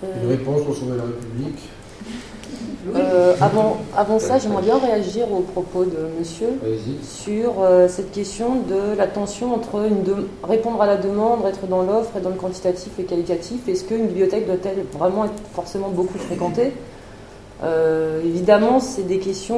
Une réponse pour sauver la République. Avant ça, j'aimerais bien réagir aux propos de monsieur sur cette question de la tension entre répondre à la demande, être dans l'offre et dans le quantitatif et qualitatif. Est-ce qu'une bibliothèque doit-elle vraiment être forcément beaucoup fréquentée ? Évidemment, c'est des questions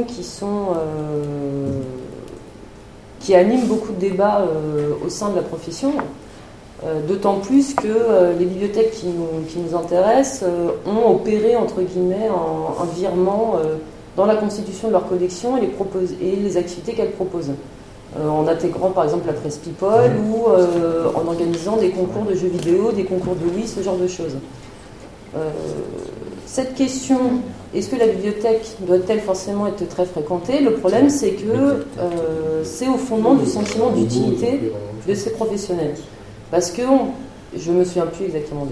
qui animent beaucoup de débats au sein de la profession. D'autant plus que les bibliothèques qui nous intéressent ont opéré, entre guillemets, un virement dans la constitution de leur collection et les activités qu'elles proposent. En intégrant par exemple la presse People ou en organisant des concours de jeux vidéo, des concours de Wii, ce genre de choses. Cette question, est-ce que la bibliothèque doit-elle forcément être très fréquentée ? Le problème, c'est que c'est au fondement du sentiment d'utilité de ces professionnels. Parce que, je ne me souviens plus exactement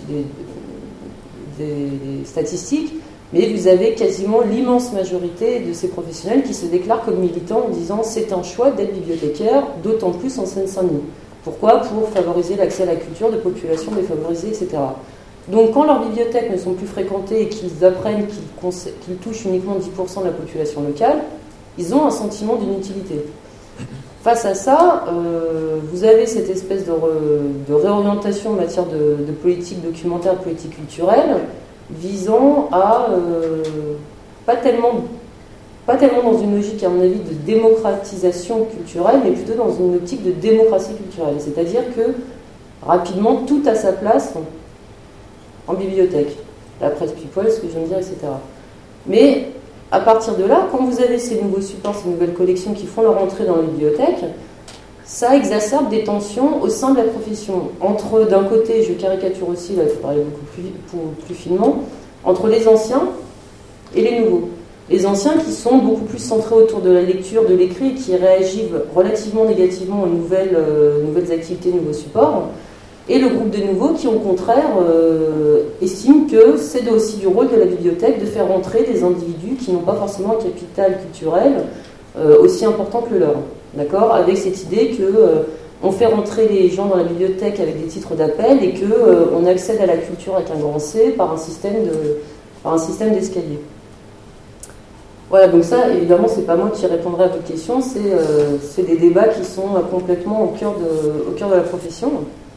des statistiques, mais vous avez quasiment l'immense majorité de ces professionnels qui se déclarent comme militants en disant c'est un choix d'être bibliothécaire, d'autant plus en Seine-Saint-Denis. Pourquoi ? Pour favoriser l'accès à la culture de populations défavorisées, etc. Donc quand leurs bibliothèques ne sont plus fréquentées et qu'ils apprennent qu'ils touchent uniquement 10% de la population locale, ils ont un sentiment d'inutilité. Face à ça, vous avez cette espèce de réorientation en matière de politique documentaire, de politique culturelle, visant à, pas tellement dans une logique, à mon avis, de démocratisation culturelle, mais plutôt dans une optique de démocratie culturelle. C'est-à-dire que, rapidement, tout a sa place en bibliothèque. La presse People, ce que je viens de dire, etc. Mais à partir de là, quand vous avez ces nouveaux supports, ces nouvelles collections qui font leur entrée dans les bibliothèques, ça exacerbe des tensions au sein de la profession. Entre, d'un côté, je caricature aussi, là il faut parler beaucoup plus finement, entre les anciens et les nouveaux. Les anciens qui sont beaucoup plus centrés autour de la lecture, de l'écrit, qui réagissent relativement négativement aux nouvelles activités, nouveaux supports, et le groupe de nouveaux qui, au contraire, estime que c'est aussi du rôle de la bibliothèque de faire entrer des individus qui n'ont pas forcément un capital culturel aussi important que le leur. D'accord ? Avec cette idée qu'on fait rentrer les gens dans la bibliothèque avec des titres d'appel et qu'on accède à la culture avec un grand C par un système d'escalier. Voilà, donc ça, évidemment, c'est pas moi qui répondrai à votre question, c'est des débats qui sont complètement au cœur de la profession.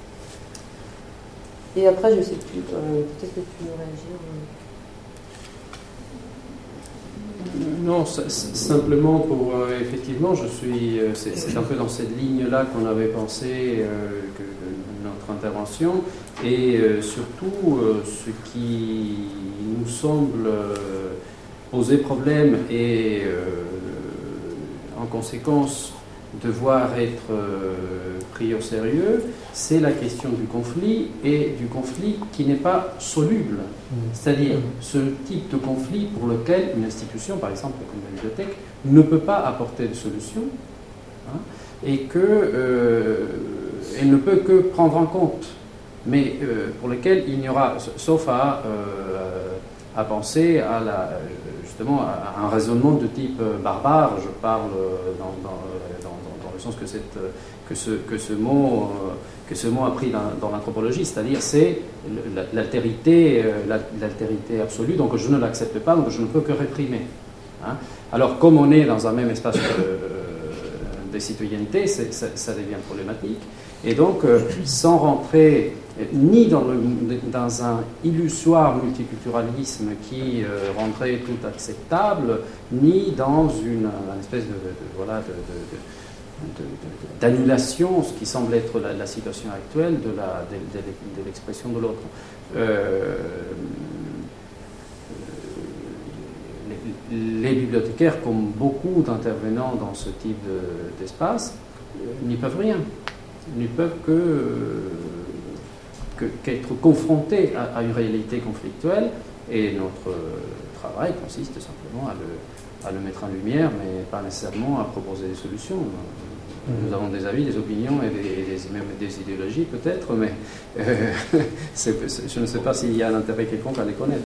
Et après, je ne sais plus, peut-être que tu veux réagir. Non, simplement pour, effectivement, c'est un peu dans cette ligne-là qu'on avait pensé que notre intervention, et surtout, ce qui nous semble poser problème et en conséquence devoir être pris au sérieux, c'est la question du conflit, et du conflit qui n'est pas soluble. C'est-à-dire ce type de conflit pour lequel une institution, par exemple comme la bibliothèque, ne peut pas apporter de solution, et elle ne peut que prendre en compte, mais pour lequel il n'y aura, sauf à penser justement à un raisonnement de type barbare. Je parle dans le sens que ce mot a pris dans l'anthropologie, c'est-à-dire c'est l'altérité absolue, donc je ne l'accepte pas, donc je ne peux que réprimer. Alors comme on est dans un même espace de citoyenneté, ça devient problématique, et donc sans rentrer ni dans un illusoire multiculturalisme qui rendrait tout acceptable, ni dans une espèce d'annulation, ce qui semble être la situation actuelle de l'expression de l'autre. Les bibliothécaires, comme beaucoup d'intervenants dans ce type d'espace, n'y peuvent rien. Ils ne peuvent qu'être confrontés à une réalité conflictuelle, et notre travail consiste simplement à le mettre en lumière, mais pas nécessairement à proposer des solutions. Nous avons des avis, des opinions et même des idéologies peut-être, mais je ne sais pas s'il y a un intérêt quelconque à les connaître.